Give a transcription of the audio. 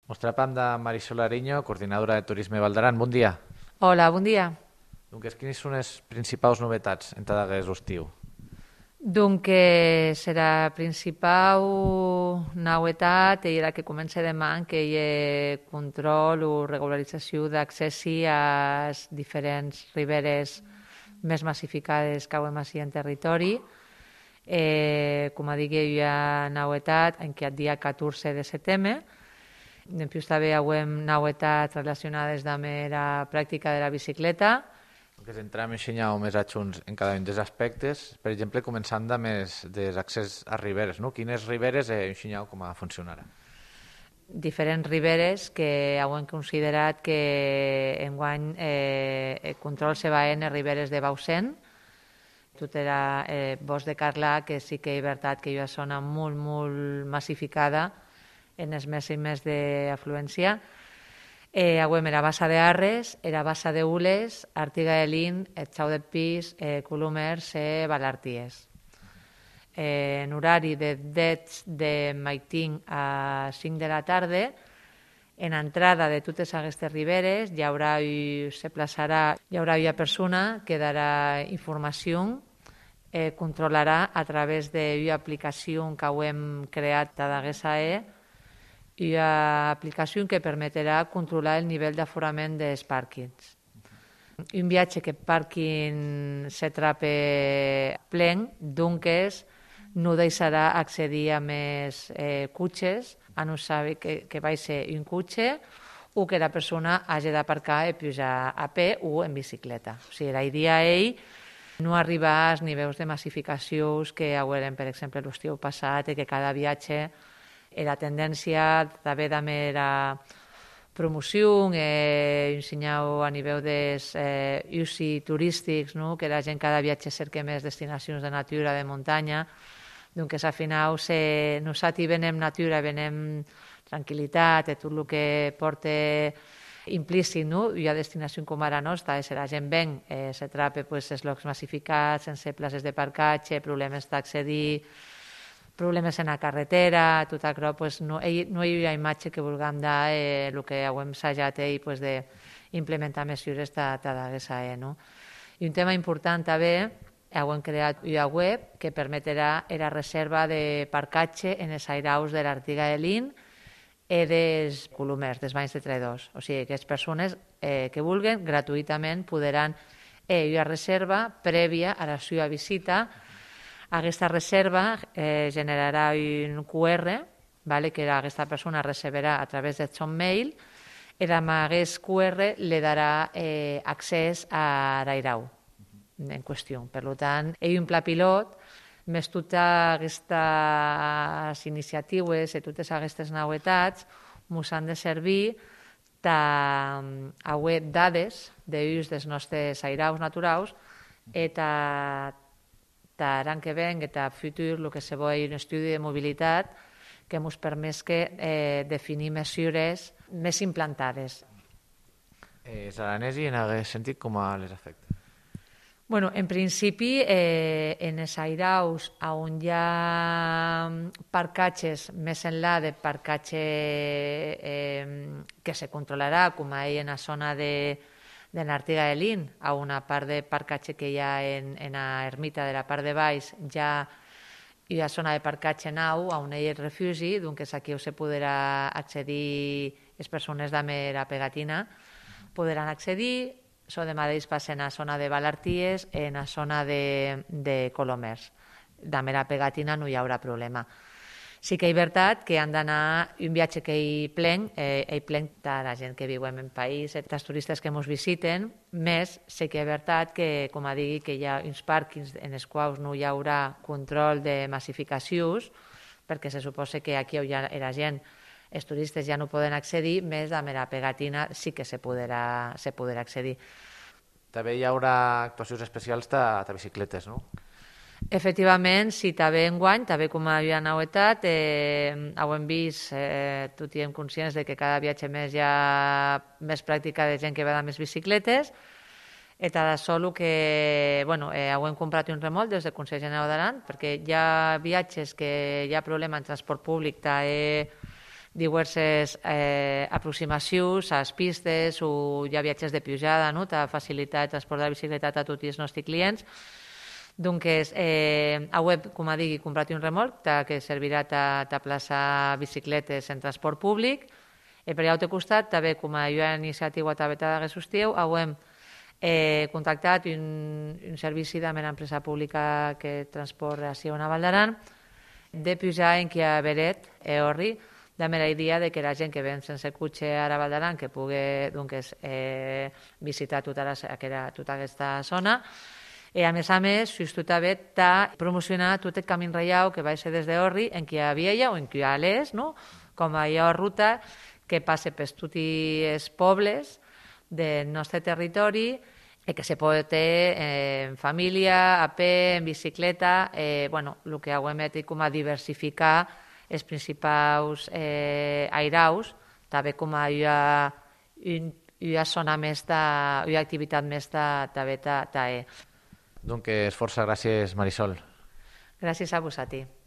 Mos trapam de Marisol Ariño, coordinadora de Turisme Val d'Aran. Bon dia. Hola, bon dia. Doncs quines són les principals novetats en tot aquest estiu? Donc, serà principal novetat i la que comença demà, que hi ha control o regularització d'accessi a les diferents riberes més massificades que hem així en territori. Com a dic, hi ha novetat en què el dia 14 de setembre. En plus, també hi ha novetats relacionades amb la pràctica de la bicicleta. Que entrem a ensenyar més adjunts en cada un dels aspectes. Per exemple, començant amb l'accés a riberes, no? Quines riberes ensenyeu com a funcionarà? Diferents riberes que hem considerat que enguany el control se va en les riberes de Bausen. Tot era bosc de Carlà, que sí que és veritat que hi ha una zona molt, molt massificada en els mesos i més d'afluència. Agüem era Bassa de Arres, era Bassa de Ules, Artiga de Lin, Xau de Pis, Colomers, Balarties. En horari de 10 de maitín a 5 de la tarda, en entrada de totes aquestes riberes hi haurà una persona que darà informació, controlarà a través d'una aplicació que hem creat a GSAE, i una aplicació que permetrà controlar el nivell d'aforament dels pàrquings. Un viatge que el pàrquing se trape plen, doncs no deixarà accedir a més cotxes, a no saber que va ser un cotxe o que la persona hagi d'aparcar i pujar a peu o en bicicleta. O sigui, la idea és no arribar als nivells de massificacions que haurem, per exemple, l'estiu passat, i que cada viatge la tendència també de la promoció, ensenyar a nivell dels usos turístics, no? Que la gent cada viatge cerca més destinacions de natura, de muntanya, doncs al final nosaltres venem natura, venem tranquil·litat, tot el que porta implícit, no? Hi ha destinacions com ara nostra, la gent ven, s'atrapa els llocs massificats, sense places de parcatge, problemes d'accedir, problemes en la carretera, tot això, no hi ha imatge que vulguem dar el que hem assajat d'implementar mesures de GSAE. I un tema important també, hem creat una web que permetrà la reserva de parcatge en els airaus de l'Artiga de Lin i dels Colomers, dels banys de traïdors. O sigui, que les persones que vulguin gratuïtament podran fer una reserva prèvia a la seva visita. Aquesta reserva generarà un QR, que aquesta persona receberà a través del seu mail, i amb aquest QR li darà accés a l'airau en qüestió. Per tant, hi ha un pla pilot, més totes aquestes iniciatives i totes aquestes novetats ens han de servir a dades d'ús dels nostres airaus naturals i l'any que ve, en el futur, el que se vol un estudi de mobilitat que ens permet definir mesures més implantades. Els aranesi en aquest sentit com les afecta? En principi, en els airaus on hi ha parcatges més enllà de parcatge que se controlarà, com en la zona de l'Artiga de Lin, a una part de parcatge que hi ha en l'ermita de la part de baix, ja hi ha zona de parcatge nou, on hi ha el refugi, doncs aquí se podrà accedir, les persones de la pegatina podran accedir. Això de mateix passa en la zona de Balarties, en la zona de Colomers. De la pegatina no hi haurà problema. Sí que és veritat que han d'anar un viatge que hi plen de la gent que viu en el país, dels turistes que ens visiten, més sí que és veritat que, com a digui, que hi ha uns pàrquings en els quals no hi haurà control de massificacions, perquè se suposa que aquí hi ha la gent, els turistes ja no poden accedir, més amb la pegatina sí que se podrà accedir. També hi haurà actuacions especials de bicicletes, no? Efectivament, sí, també enguany, també com a novetat, ho hem vist, tots hi hem conscients de que cada viatge més hi ha més pràctica de gent que va amb les bicicletes, i de solo que hem comprat un remolc des del Consell General d'Aran, perquè hi ha viatges que hi ha problema en transport públic, diverses aproximacions a les pistes o hi ha viatges de pujada, no? Per facilitar el transport de la bicicleta a tots els nostres clients. Doncs, a web, com digui, comprat un remolc que servirà a plaçar bicicletes en transport públic. Per l'altre costat, també, com a iniciativa també d'aquest estiu, hem contactat un servici de una empresa pública que transporta a una Val d'Aran de pujar en qui a Beret, Orri, de la idea de que la gent que ven sense cotxe a Val d'Aran que pugui visitar tota aquesta zona. A més, just també promocionar tot el camí reial que va ser des d'Orri en qui a Viella o en qui a l'est, no? Com a ruta que passa per tots els pobles del nostre territori i que se pot fer en família, a peu, en bicicleta, el que hem fet com a diversificar els principals airaus, també com a una zona més, una activitat més també. Donc, força gràcies, Marisol. Gràcies a vosaltres.